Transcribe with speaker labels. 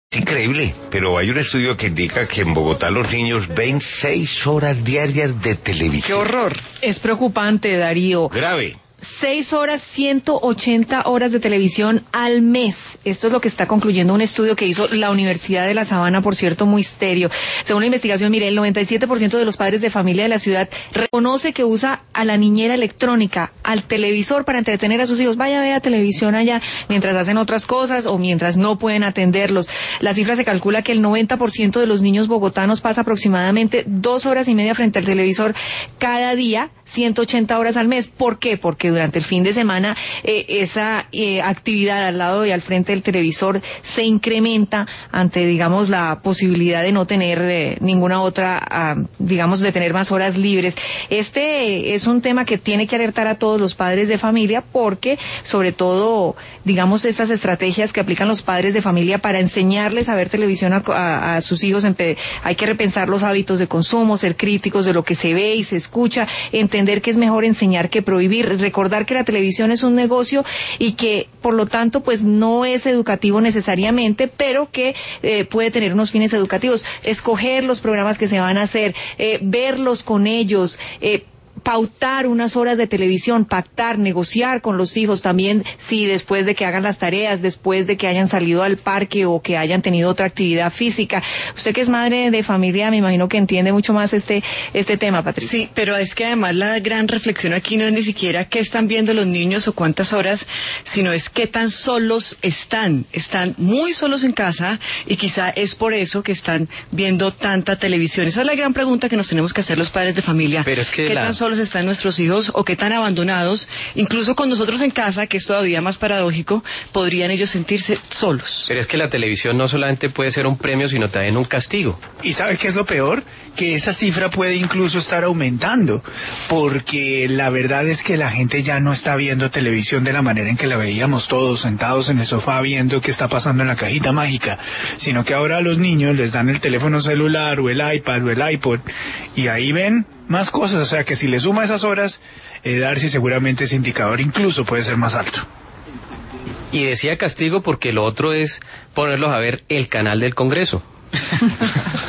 Speaker 1: Es increíble, pero hay un estudio que indica que en Bogotá los niños ven 6 horas diarias de televisión.
Speaker 2: ¡Qué horror!
Speaker 3: Es preocupante, Darío.
Speaker 1: Grave.
Speaker 3: 6 horas, 180 horas de televisión al mes. Esto es lo que está concluyendo un estudio que hizo la Universidad de La Sabana, por cierto, muy serio. Según la investigación, mire, el 97% de los padres de familia de la ciudad reconoce que usa a la niñera electrónica, al televisor para entretener a sus hijos. Vaya, vea televisión allá mientras hacen otras cosas o mientras no pueden atenderlos. La cifra se calcula que el 90% de los niños bogotanos pasa aproximadamente 2 horas y media frente al televisor cada día, 180 horas al mes. ¿Por qué? Porque durante el fin de semana esa actividad al lado y al frente del televisor se incrementa ante, digamos, la posibilidad de no tener ninguna otra, digamos, de tener más horas libres. Este es un tema que tiene que alertar a todos los padres de familia porque, sobre todo, digamos, estas estrategias que aplican los padres de familia para enseñarles a ver televisión a sus hijos, hay que repensar los hábitos de consumo, ser críticos de lo que se ve y se escucha, entender que es mejor enseñar que prohibir, recordar que la televisión es un negocio y que por lo tanto pues no es educativo necesariamente, pero que puede tener unos fines educativos, escoger los programas que se van a hacer, verlos con ellos, pautar unas horas de televisión, pactar, negociar con los hijos también, si después de que hagan las tareas, después de que hayan salido al parque o que hayan tenido otra actividad física. Usted que es madre de familia, me imagino que entiende mucho más este tema, Patricia.
Speaker 2: Sí, pero es que además la gran reflexión aquí no es ni siquiera qué están viendo los niños o cuántas horas, sino es qué tan solos están. Están muy solos en casa y quizá es por eso que están viendo tanta televisión. Esa es la gran pregunta que nos tenemos que hacer los padres de familia.
Speaker 4: Pero es que
Speaker 2: ¿Qué tan solos están nuestros hijos o qué tan abandonados, incluso con nosotros en casa, que es todavía más paradójico, podrían ellos sentirse solos?
Speaker 4: Pero es que la televisión no solamente puede ser un premio, sino también un castigo.
Speaker 5: ¿Y sabe qué es lo peor? Que esa cifra puede incluso estar aumentando, porque la verdad es que la gente ya no está viendo televisión de la manera en que la veíamos todos sentados en el sofá viendo qué está pasando en la cajita mágica, sino que ahora a los niños les dan el teléfono celular o el iPad o el iPod y ahí ven más cosas, o sea que si le suma esas horas, Darcy, seguramente ese indicador incluso puede ser más alto.
Speaker 4: Y decía castigo porque lo otro es ponerlos a ver el canal del Congreso.